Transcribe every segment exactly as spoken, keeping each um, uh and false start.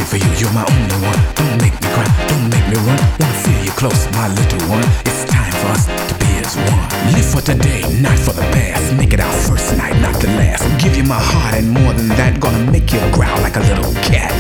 for you, you're my only one. Don't make me cry, don't make me run. Wanna feel you close, my little one. It's time for us to be as one. Live for today, not for the past. Make it our first night, not the last. Give you my heart and more than that. Gonna make you growl like a little cat.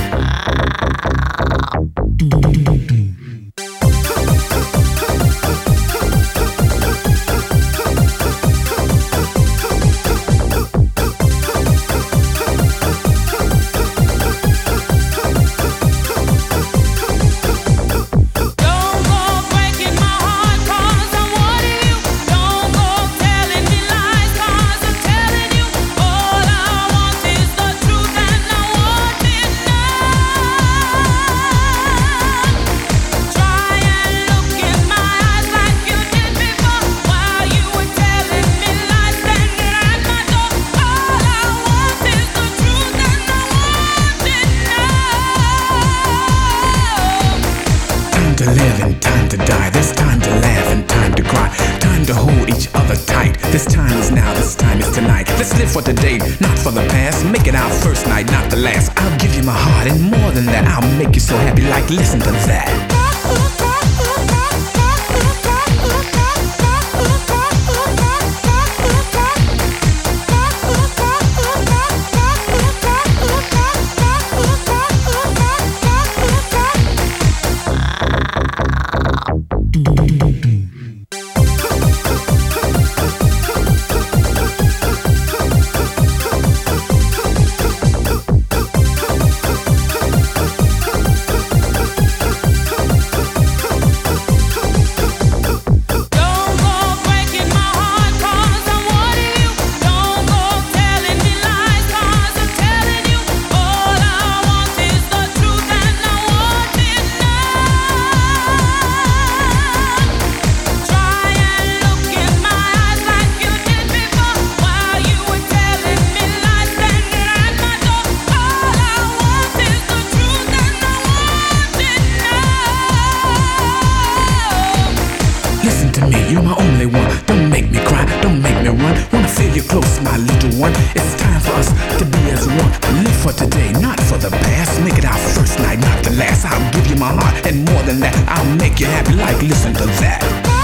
To live and time to die. There's time to laugh and time to cry. Time to hold each other tight. This time is now, this time is tonight. Let's live for today, not for the past. Make it our first night, not the last. I'll give you my heart and more than that. I'll make you so happy, like listen to that. Listen to me, you're my only one. Don't make me cry, don't make me run. Wanna feel you close, my little one. It's time for us to be as one. Live for today, not for the past. Make it our first night, not the last. I'll give you my heart and more than that. I'll make you happy, like listen to that.